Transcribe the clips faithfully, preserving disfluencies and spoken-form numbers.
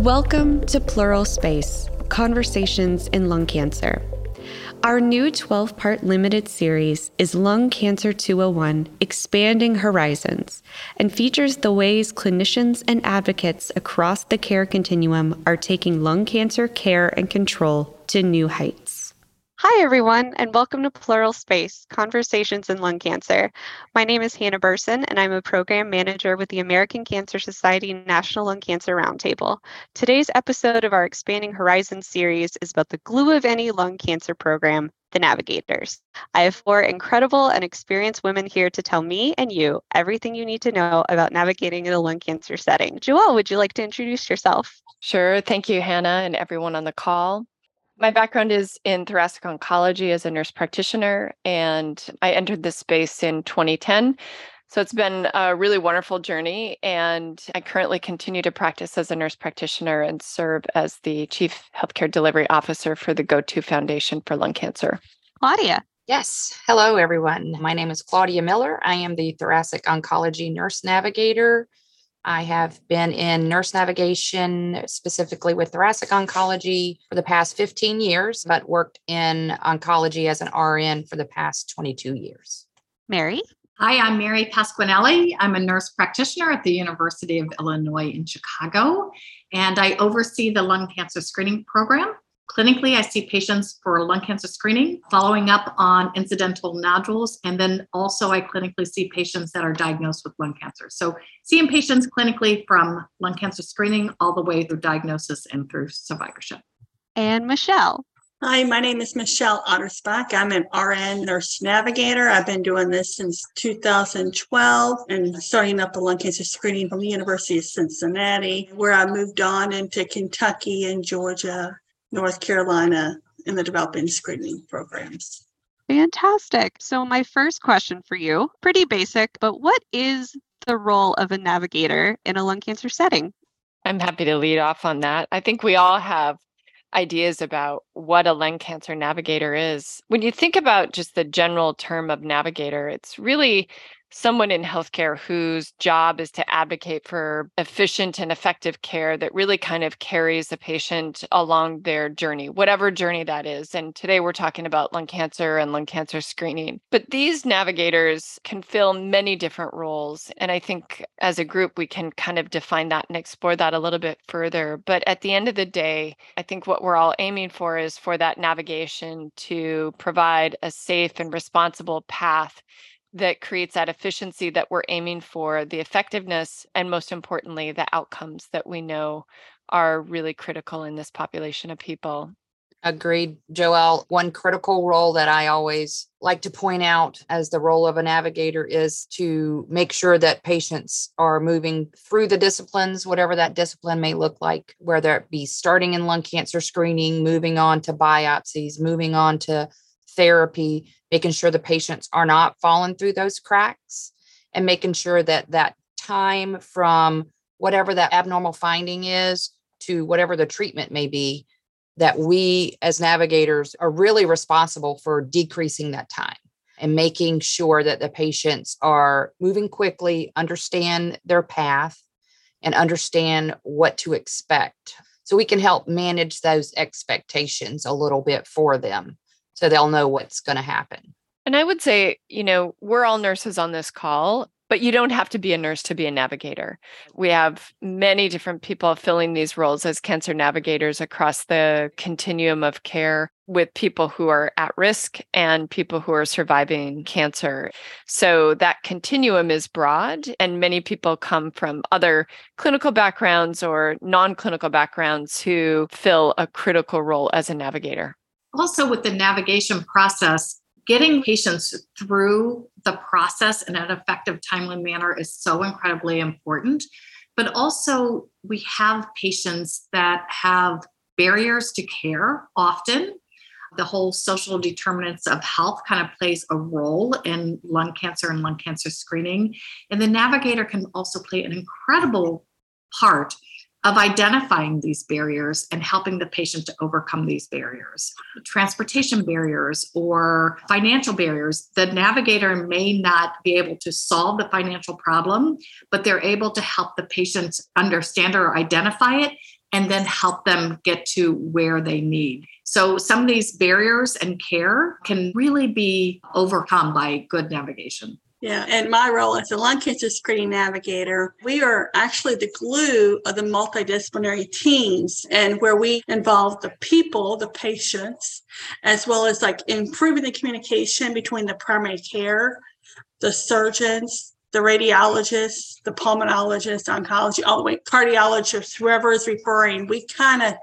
Welcome to Pleural Space, Conversations in Lung Cancer. Our new twelve-part limited series is Lung Cancer two oh one, Expanding Horizons, and features the ways clinicians and advocates across the care continuum are taking lung cancer care and control to new heights. Hi, everyone, and welcome to Pleural Space, Conversations in Lung Cancer. My name is Hannah Burson, and I'm a program manager with the American Cancer Society National Lung Cancer Roundtable. Today's episode of our Expanding Horizons series is about the glue of any lung cancer program, the Navigators. I have four incredible and experienced women here to tell me and you everything you need to know about navigating in a lung cancer setting. Joelle, would you like to introduce yourself? Sure. Thank you, Hannah, and everyone on the call. My background is in thoracic oncology as a nurse practitioner, and I entered this space in twenty ten. So it's been a really wonderful journey, and I currently continue to practice as a nurse practitioner and serve as the Chief Healthcare Delivery Officer for the Go To Foundation for Lung Cancer. Claudia. Yes. Hello, everyone. My name is Claudia Miller. I am the Thoracic Oncology Nurse Navigator. I have been in nurse navigation, specifically with thoracic oncology, for the past fifteen years, but worked in oncology as an R N for the past twenty-two years. Mary? Hi, I'm Mary Pasquinelli. I'm a nurse practitioner at the University of Illinois in Chicago, and I oversee the lung cancer screening program. Clinically, I see patients for lung cancer screening, following up on incidental nodules, and then also I clinically see patients that are diagnosed with lung cancer. So seeing patients clinically from lung cancer screening all the way through diagnosis and through survivorship. And Michelle. Hi, my name is Michelle Ottersbach. I'm an R N nurse navigator. I've been doing this since two thousand twelve and starting up the lung cancer screening from the University of Cincinnati, where I moved on into Kentucky and Georgia, North Carolina, in the developing screening programs. Fantastic. So my first question for you, pretty basic, but what is the role of a navigator in a lung cancer setting? I'm happy to lead off on that. I think we all have ideas about what a lung cancer navigator is. When you think about just the general term of navigator, it's really someone in healthcare whose job is to advocate for efficient and effective care that really kind of carries the patient along their journey, whatever journey that is. And today we're talking about lung cancer and lung cancer screening. But these navigators can fill many different roles. And I think as a group, we can kind of define that and explore that a little bit further. But at the end of the day, I think what we're all aiming for is for that navigation to provide a safe and responsible path that creates that efficiency that we're aiming for, the effectiveness, and most importantly, the outcomes that we know are really critical in this population of people. Agreed, Joelle. One critical role that I always like to point out as the role of a navigator is to make sure that patients are moving through the disciplines, whatever that discipline may look like, whether it be starting in lung cancer screening, moving on to biopsies, moving on to therapy, making sure the patients are not falling through those cracks, and making sure that that time from whatever that abnormal finding is to whatever the treatment may be, that we as navigators are really responsible for decreasing that time and making sure that the patients are moving quickly, understand their path, and understand what to expect. So we can help manage those expectations a little bit for them, so they'll know what's going to happen. And I would say, you know, we're all nurses on this call, but you don't have to be a nurse to be a navigator. We have many different people filling these roles as cancer navigators across the continuum of care, with people who are at risk and people who are surviving cancer. So that continuum is broad, and many people come from other clinical backgrounds or non-clinical backgrounds who fill a critical role as a navigator. Also, with the navigation process, getting patients through the process in an effective, timely manner is so incredibly important. But also, we have patients that have barriers to care often. The whole social determinants of health kind of plays a role in lung cancer and lung cancer screening. And the navigator can also play an incredible part of identifying these barriers and helping the patient to overcome these barriers. Transportation barriers or financial barriers, the navigator may not be able to solve the financial problem, but they're able to help the patient understand or identify it and then help them get to where they need. So some of these barriers and care can really be overcome by good navigation. Yeah, and my role as a lung cancer screening navigator, we are actually the glue of the multidisciplinary teams, and where we involve the people, the patients, as well as like improving the communication between the primary care, the surgeons, the radiologists, the pulmonologists, oncology, all the way cardiologists, whoever is referring. We kind of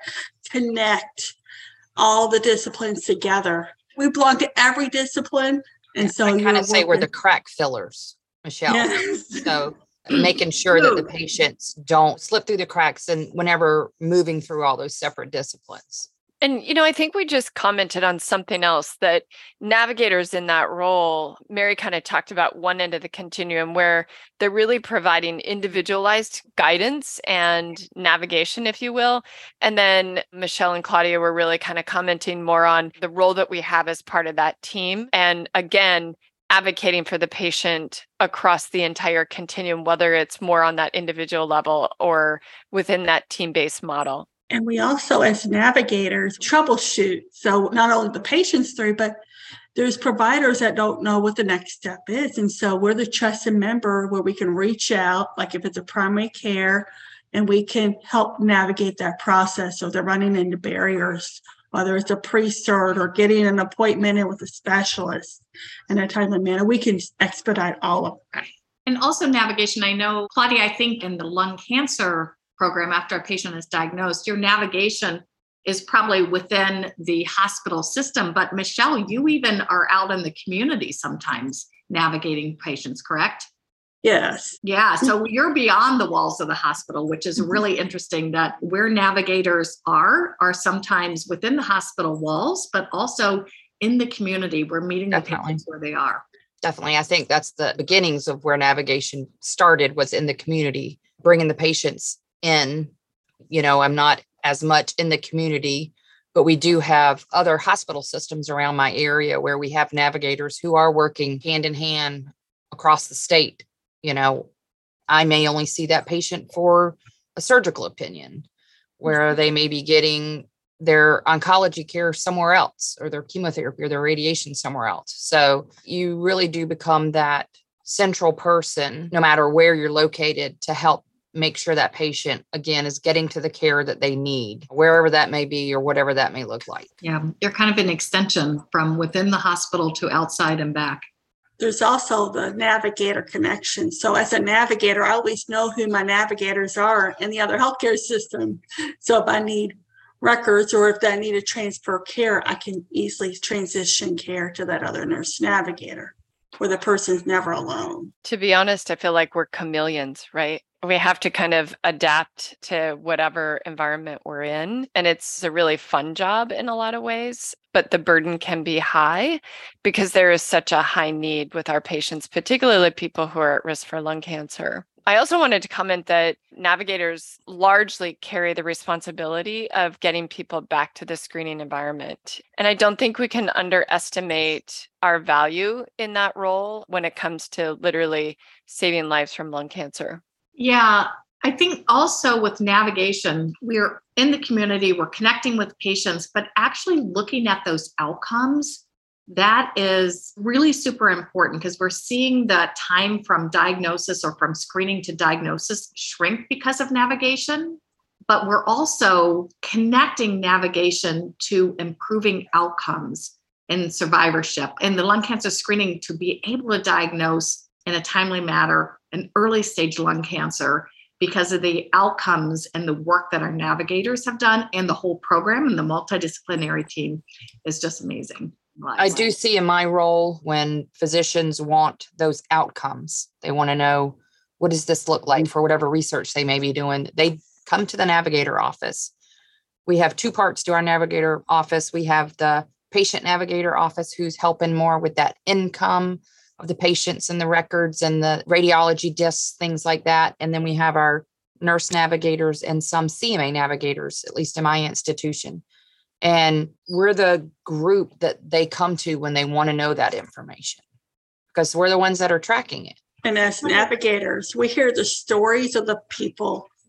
connect all the disciplines together. We belong to every discipline. And so I kind of say we're the crack fillers, Michelle. Yes. So making sure that the patients don't slip through the cracks and whenever moving through all those separate disciplines. And, you know, I think we just commented on something else, that navigators in that role, Mary kind of talked about one end of the continuum where they're really providing individualized guidance and navigation, if you will. And then Michelle and Claudia were really kind of commenting more on the role that we have as part of that team. And again, advocating for the patient across the entire continuum, whether it's more on that individual level or within that team-based model. And we also, as navigators, troubleshoot. So not only the patients through, but there's providers that don't know what the next step is. And so we're the trusted member where we can reach out, like if it's a primary care, and we can help navigate that process. So they're running into barriers, whether it's a pre-cert or getting an appointment in with a specialist in a timely manner. We can expedite all of that. And also navigation. I know, Claudia, I think in the lung cancer program, after a patient is diagnosed, your navigation is probably within the hospital system. But Michelle, you even are out in the community sometimes navigating patients, correct? Yes. Yeah. So you're beyond the walls of the hospital, which is really interesting, that where navigators are, are sometimes within the hospital walls, but also in the community. We're meeting the patients where they are. Definitely. I think that's the beginnings of where navigation started, was in the community, bringing the patients in. You know, I'm not as much in the community, but we do have other hospital systems around my area where we have navigators who are working hand in hand across the state. You know, I may only see that patient for a surgical opinion, where they may be getting their oncology care somewhere else, or their chemotherapy or their radiation somewhere else. So you really do become that central person, no matter where you're located, to help make sure that patient, again, is getting to the care that they need, wherever that may be or whatever that may look like. Yeah, you're kind of an extension from within the hospital to outside and back. There's also the navigator connection. So as a navigator, I always know who my navigators are in the other healthcare system. So if I need records or if I need to transfer care, I can easily transition care to that other nurse navigator, where the person's never alone. To be honest, I feel like we're chameleons, right? We have to kind of adapt to whatever environment we're in. And it's a really fun job in a lot of ways, but the burden can be high because there is such a high need with our patients, particularly people who are at risk for lung cancer. I also wanted to comment that navigators largely carry the responsibility of getting people back to the screening environment. And I don't think we can underestimate our value in that role when it comes to literally saving lives from lung cancer. Yeah, I think also with navigation, we're in the community, we're connecting with patients, but actually looking at those outcomes, that is really super important, because we're seeing the time from diagnosis or from screening to diagnosis shrink because of navigation. But we're also connecting navigation to improving outcomes and survivorship, and the lung cancer screening to be able to diagnose in a timely manner an early stage lung cancer, because of the outcomes and the work that our navigators have done, and the whole program and the multidisciplinary team is just amazing. I do see in my role when physicians want those outcomes, they want to know, what does this look like for whatever research they may be doing? They come to the navigator office. We have two parts to our navigator office. We have the patient navigator office, who's helping more with that income of the patients and the records and the radiology discs, things like that. And then we have our nurse navigators and some C M A navigators, at least in my institution. And we're the group that they come to when they want to know that information, because we're the ones that are tracking it. And as navigators, we hear the stories of the people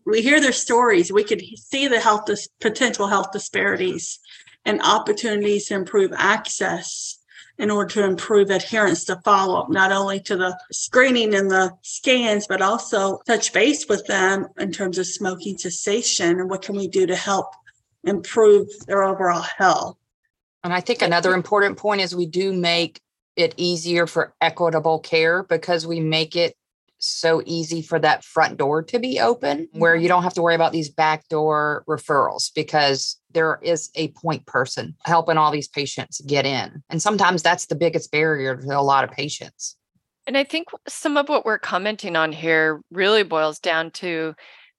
we hear their stories, we could see the health dis- potential health disparities and opportunities to improve access in order to improve adherence to follow-up, not only to the screening and the scans, but also touch base with them in terms of smoking cessation and what can we do to help improve their overall health. And I think another important point is we do make it easier for equitable care because we make it so easy for that front door to be open where you don't have to worry about these backdoor referrals because there is a point person helping all these patients get in. And sometimes that's the biggest barrier to a lot of patients. And I think some of what we're commenting on here really boils down to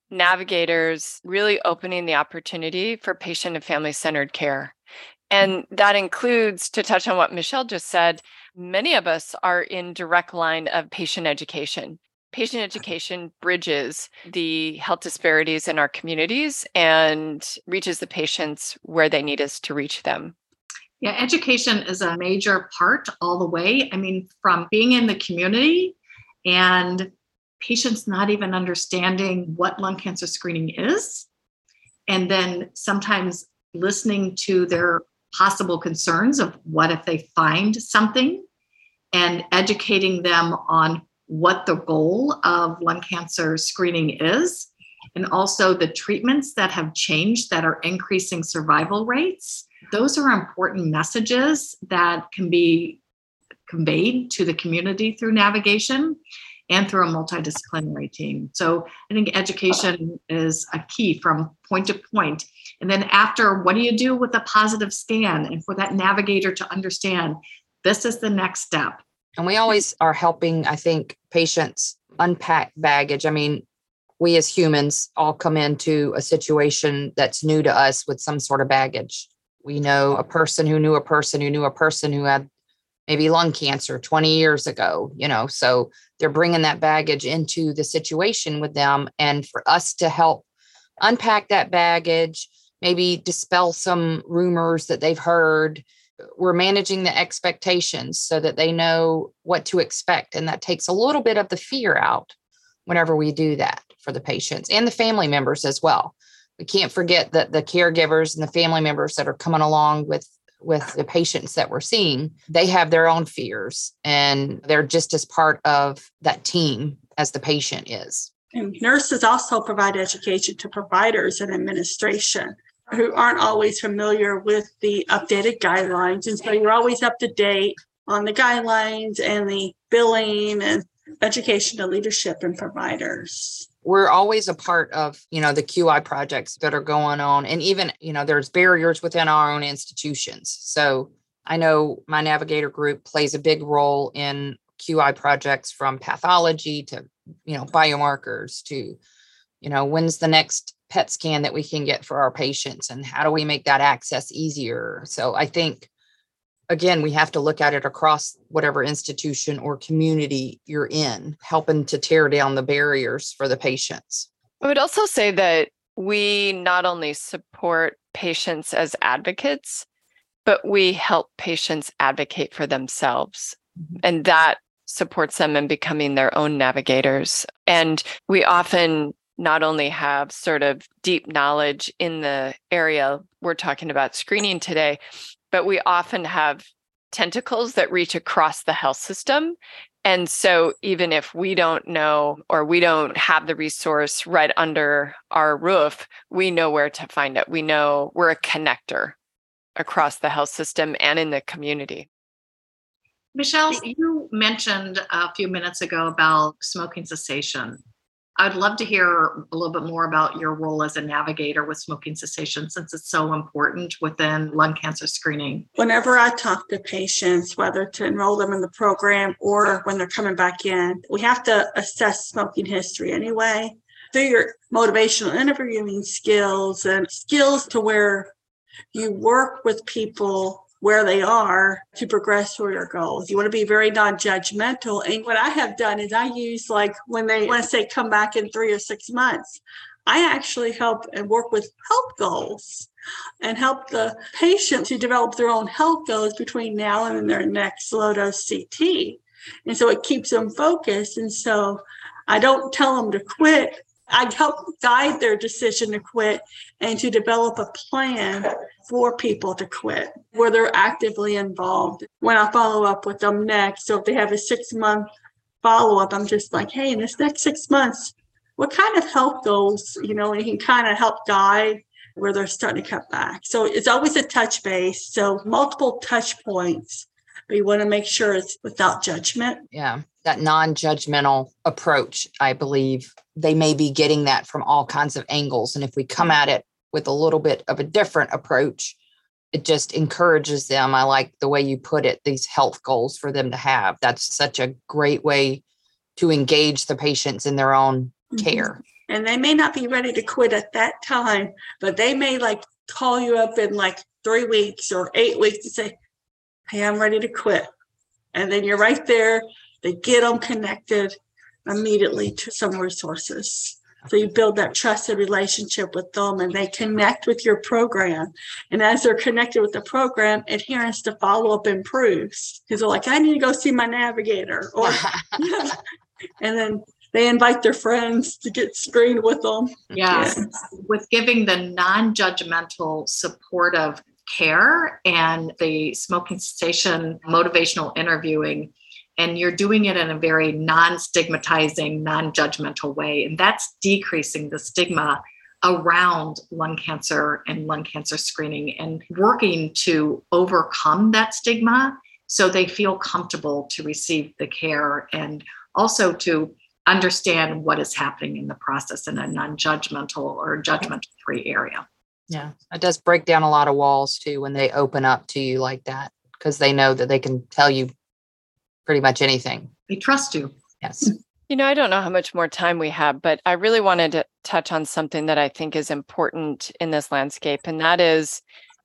navigators really opening the opportunity for patient and family-centered care. And that includes, to touch on what Michelle just said, many of us are in direct line of patient education. Patient education bridges the health disparities in our communities and reaches the patients where they need us to reach them. Yeah, education is a major part all the way. I mean, from being in the community and patients not even understanding what lung cancer screening is, and then sometimes listening to their possible concerns of what if they find something, and educating them on what the goal of lung cancer screening is, and also the treatments that have changed that are increasing survival rates. Those are important messages that can be conveyed to the community through navigation and through a multidisciplinary team. So I think education is a key from point to point. And then after, what do you do with a positive scan? And for that navigator to understand, this is the next step. And we always are helping, I think, patients unpack baggage. I mean, we as humans all come into a situation that's new to us with some sort of baggage. We know a person who knew a person who knew a person who had maybe lung cancer twenty years ago, you know, so they're bringing that baggage into the situation with them. And for us to help unpack that baggage, maybe dispel some rumors that they've heard, we're managing the expectations so that they know what to expect. And that takes a little bit of the fear out whenever we do that for the patients and the family members as well. We can't forget that the caregivers and the family members that are coming along with, with the patients that we're seeing, they have their own fears and they're just as part of that team as the patient is. And nurses also provide education to providers and administration who aren't always familiar with the updated guidelines. And so you're always up to date on the guidelines and the billing and education to leadership and providers. We're always a part of, you know, the Q I projects that are going on. And even, you know, there's barriers within our own institutions. So I know my navigator group plays a big role in Q I projects, from pathology to, you know, biomarkers to, you know, when's the next P E T scan that we can get for our patients and how do we make that access easier? So I think, again, we have to look at it across whatever institution or community you're in, helping to tear down the barriers for the patients. I would also say that we not only support patients as advocates, but we help patients advocate for themselves. Mm-hmm. And that supports them in becoming their own navigators. And we often not only have sort of deep knowledge in the area we're talking about screening today, but we often have tentacles that reach across the health system. And so even if we don't know or we don't have the resource right under our roof, we know where to find it. We know we're a connector across the health system and in the community. Michelle, you mentioned a few minutes ago about smoking cessation. I'd love to hear a little bit more about your role as a navigator with smoking cessation, since it's so important within lung cancer screening. Whenever I talk to patients, whether to enroll them in the program or when they're coming back in, we have to assess smoking history anyway. Through your motivational interviewing skills and skills to where you work with people where they are to progress toward your goals. You want to be very non-judgmental. And what I have done is I use, like, when they want to say come back in three or six months, I actually help and work with health goals and help the patient to develop their own health goals between now and their next low-dose C T. And so it keeps them focused. And so I don't tell them to quit I help guide their decision to quit and to develop a plan for people to quit where they're actively involved. When I follow up with them next, so if they have a six month follow up, I'm just like, hey, in this next six months, what kind of health goals, you know, and you can kind of help guide where they're starting to cut back. So it's always a touch base. So multiple touch points, but you want to make sure it's without judgment. Yeah. That non-judgmental approach, I believe they may be getting that from all kinds of angles. And if we come at it with a little bit of a different approach, it just encourages them. I like the way you put it, these health goals for them to have. That's such a great way to engage the patients in their own care. And they may not be ready to quit at that time, but they may like call you up in like three weeks or eight weeks to say, hey, I'm ready to quit. And then you're right there. They get them connected immediately to some resources. So you build that trusted relationship with them and they connect with your program. And as they're connected with the program, adherence to follow-up improves. Because they're like, I need to go see my navigator. Or and then they invite their friends to get screened with them. Yes. Yeah. With giving the non-judgmental supportive care and the smoking cessation motivational interviewing, and you're doing it in a very non-stigmatizing, non-judgmental way. And that's decreasing the stigma around lung cancer and lung cancer screening and working to overcome that stigma so they feel comfortable to receive the care and also to understand what is happening in the process in a non-judgmental or judgment-free area. Yeah, it does break down a lot of walls too when they open up to you like that, because they know that they can tell you pretty much anything. They trust you. Yes. You know, I don't know how much more time we have, but I really wanted to touch on something that I think is important in this landscape, and that is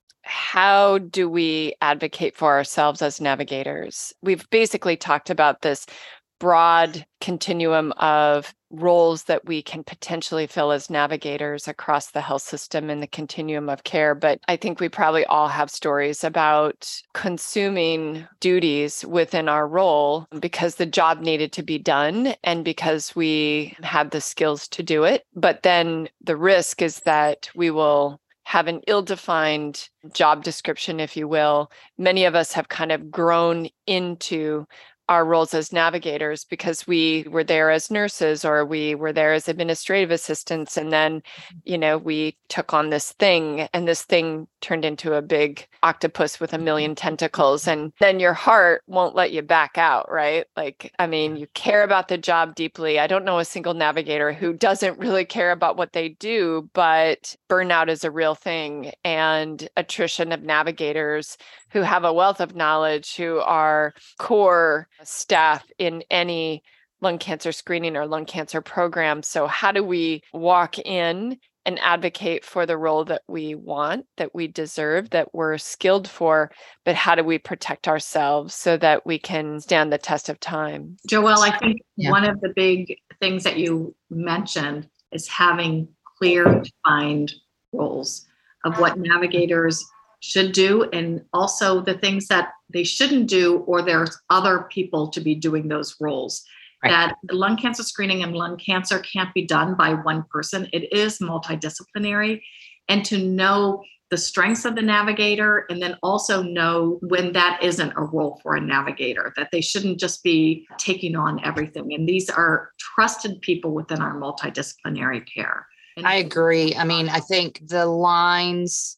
how do we advocate for ourselves as navigators? We've basically talked about this broad continuum of roles that we can potentially fill as navigators across the health system and the continuum of care. But I think we probably all have stories about consuming duties within our role because the job needed to be done and because we had the skills to do it. But then the risk is that we will have an ill-defined job description, if you will. Many of us have kind of grown into our roles as navigators because we were there as nurses or we were there as administrative assistants. And then, you know, we took on this thing and this thing turned into a big octopus with a million tentacles. And then your heart won't let you back out, right? Like, I mean, you care about the job deeply. I don't know a single navigator who doesn't really care about what they do, but burnout is a real thing. And attrition of navigators who have a wealth of knowledge, who are core staff in any lung cancer screening or lung cancer program. So how do we walk in and advocate for the role that we want, that we deserve, that we're skilled for, but how do we protect ourselves so that we can stand the test of time? Joelle, I think Yeah. one of the big things that you mentioned is having clear defined roles of what navigators should do and also the things that they shouldn't do, or there's other people to be doing those roles. Right. That lung cancer screening and lung cancer can't be done by one person. It is multidisciplinary. And to know the strengths of the navigator and then also know when that isn't a role for a navigator, that they shouldn't just be taking on everything. And these are trusted people within our multidisciplinary care. And I agree. I mean, I think the lines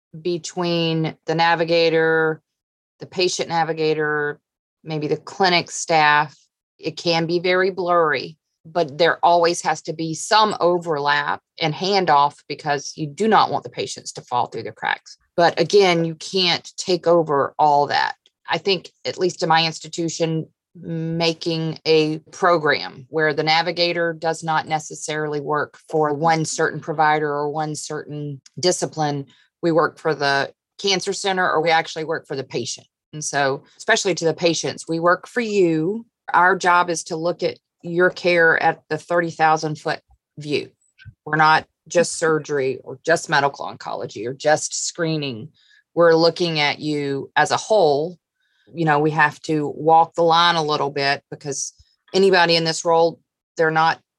between the navigator, the patient navigator, maybe the clinic staff, it can be very blurry, but there always has to be some overlap and handoff because you do not want the patients to fall through the cracks. But again, you can't take over all that. I think, at least in my institution, making a program where the navigator does not necessarily work for one certain provider or one certain discipline. We work for the cancer center or we actually work for the patient. And so, especially to the patients, we work for you. Our job is to look at your care at the thirty thousand foot view. We're not just surgery or just medical oncology or just screening. We're looking at you as a whole. You know, we have to walk the line a little bit because anybody in this role, they're not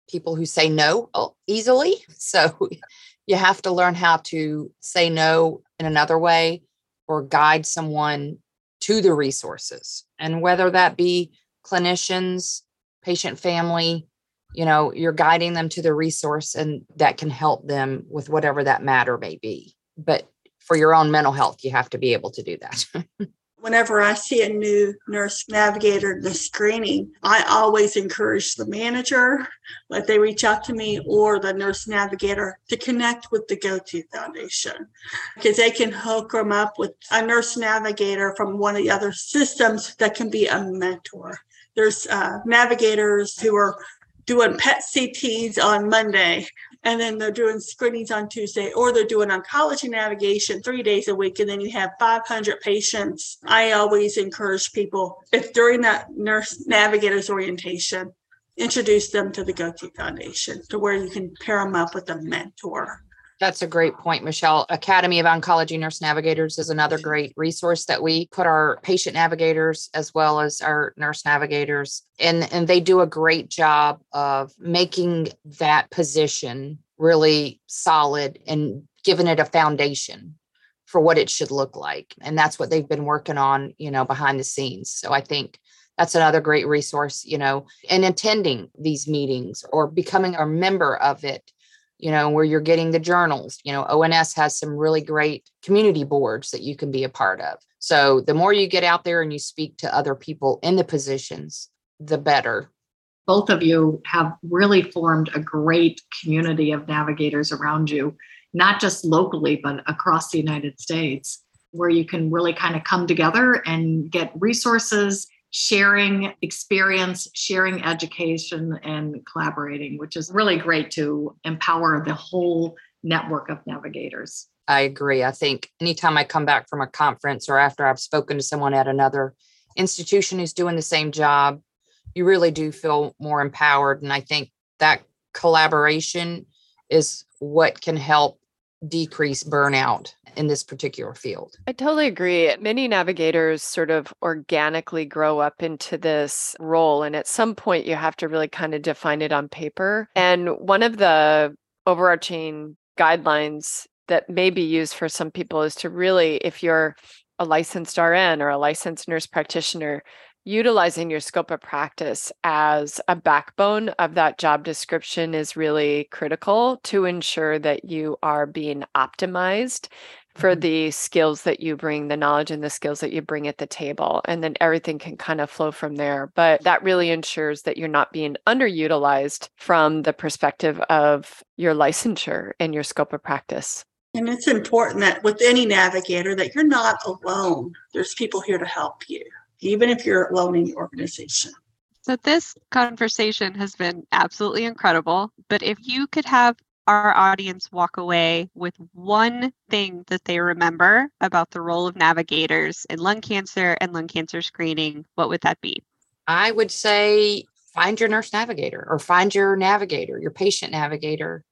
people who say no easily. So you have to learn how to say no in another way or guide someone to the resources. And whether that be clinicians, patient family, you know, you're guiding them to the resource and that can help them with whatever that matter may be. But for your own mental health, you have to be able to do that. Whenever I see a new nurse navigator in the screening, I always encourage the manager, let they reach out to me, or the nurse navigator to connect with the GoTo Foundation, because they can hook them up with a nurse navigator from one of the other systems that can be a mentor. There's uh, navigators who are doing P E T C Ts on Monday, and then they're doing screenings on Tuesday, or they're doing oncology navigation three days a week, and then you have five hundred patients. I always encourage people, if during that nurse navigator's orientation, introduce them to the GoTo Foundation to where you can pair them up with a mentor. That's a great point, Michelle. Academy of Oncology Nurse Navigators is another great resource that we put our patient navigators as well as our nurse navigators in, and they do a great job of making that position really solid and giving it a foundation for what it should look like. And that's what they've been working on, you know, behind the scenes. So I think that's another great resource, you know, and attending these meetings or becoming a member of it, you know, where you're getting the journals. You know, O N S has some really great community boards that you can be a part of. So the more you get out there and you speak to other people in the positions, the better. Both of you have really formed a great community of navigators around you, not just locally, but across the United States, where you can really kind of come together and get resources, sharing experience, sharing education, and collaborating, which is really great to empower the whole network of navigators. I agree. I think anytime I come back from a conference or after I've spoken to someone at another institution who's doing the same job, you really do feel more empowered. And I think that collaboration is what can help decrease burnout in this particular field. I totally agree. Many navigators sort of organically grow up into this role. And at some point, you have to really kind of define it on paper. And one of the overarching guidelines that may be used for some people is to really, if you're a licensed R N or a licensed nurse practitioner, utilizing your scope of practice as a backbone of that job description is really critical to ensure that you are being optimized for the skills that you bring, the knowledge and the skills that you bring at the table. And then everything can kind of flow from there. But that really ensures that you're not being underutilized from the perspective of your licensure and your scope of practice. And it's important that with any navigator that you're not alone. There's people here to help you, even if you're alone in your organization. So this conversation has been absolutely incredible. But if you could have our audience walk away with one thing that they remember about the role of navigators in lung cancer and lung cancer screening, what would that be? I would say find your nurse navigator or find your navigator, your patient navigator,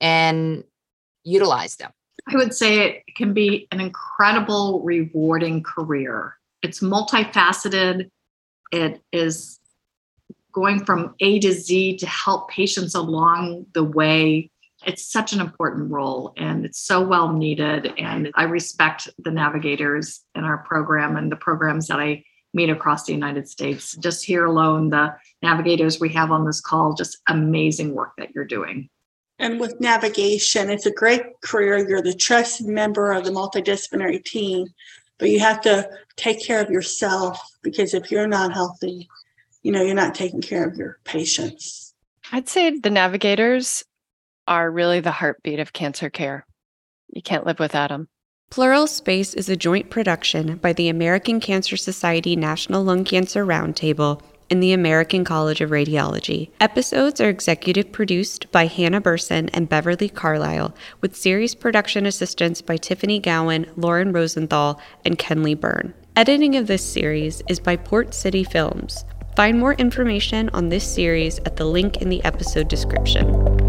and utilize them. I would say it can be an incredible, rewarding career. It's multifaceted. It is going from A to Z to help patients along the way. It's such an important role and it's so well needed. And I respect the navigators in our program and the programs that I meet across the United States. Just here alone, the navigators we have on this call, just amazing work that you're doing. And with navigation, it's a great career. You're the trusted member of the multidisciplinary team, but you have to take care of yourself because if you're not healthy, you know, you're not taking care of your patients. I'd say the navigators are really the heartbeat of cancer care. You can't live without them. Plural Space is a joint production by the American Cancer Society National Lung Cancer Roundtable and the American College of Radiology. Episodes are executive produced by Hannah Burson and Beverly Carlisle, with series production assistance by Tiffany Gowan, Lauren Rosenthal, and Kenley Byrne. Editing of this series is by Port City Films. Find more information on this series at the link in the episode description.